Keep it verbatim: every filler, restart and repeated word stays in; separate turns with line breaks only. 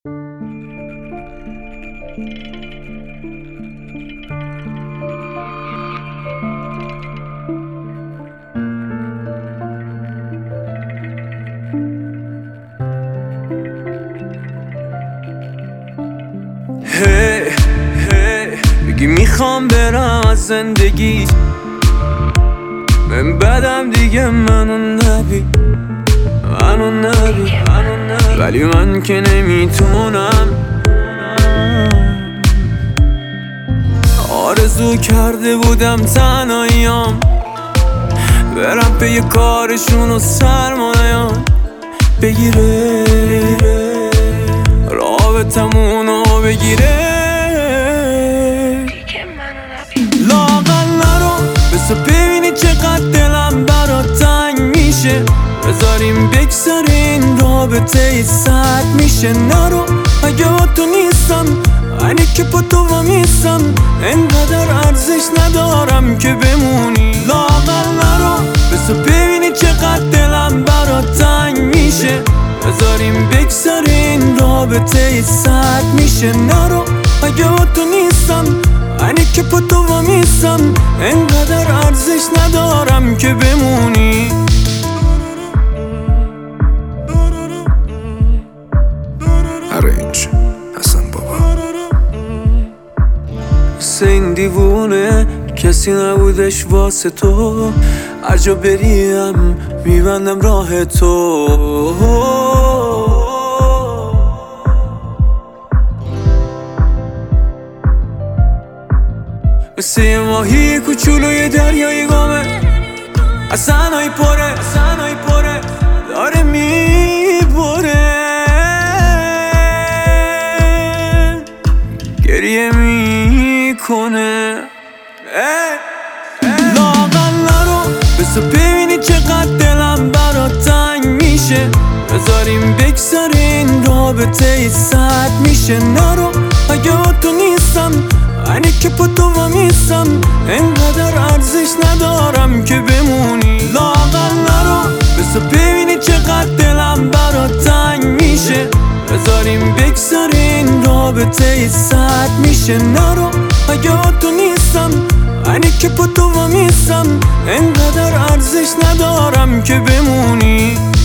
هی هی بگی میخوام برم از زندگی، من بدم دیگه منو نبی، منو نبی، ولی من که نمیتونم. آرزو کرده بودم تنهاییام برم پی کارشون و سرمایه‌ام بگیره رابطمونو بگیره. لااقل نرو بسا ببینی چقدر دلم برات تنگ میشه، بذاریم بگذره این رابطه سرد میشه. نرو اگه با تو نیستم اینی که با تو وامیستم، انقدر ارزش ندارم که بمونی. لااقل نرو بسا ببینی چقدر دلم برات تنگ میشه، بذاریم بگذره این رابطه سرد میشه. نرو اگه با تو نیستم اینی که با تو وامیستم، انقدر ارزش ندارم که بمونی.
ارنج حسن بابا.
مثل این دیوونه کسی نبودش واسه تو، هر جا بریم میبندم راه تو. مثل یه ماهی کوچولوی دریای گامه، اصلا پره اصلا پره داره میبره، گریه میکنه. لااقل نرو بسا ببینی چقدر دلم برات تنگ میشه، بذاریم بگذره این رابطه سرد میشه. نرو اگه با تو نیستم اینی که با تو وامیستم، انقدر ارزش ندارم که بمونی. لااقل نرو بسا ببینی چقدر دلم برات تنگ میشه، بذاریم بگذره این رابطه سرد میشه. نرو اگه با تو نیستم اینی که با تو وامیستم، انقدر ارزش ندارم که بمونی.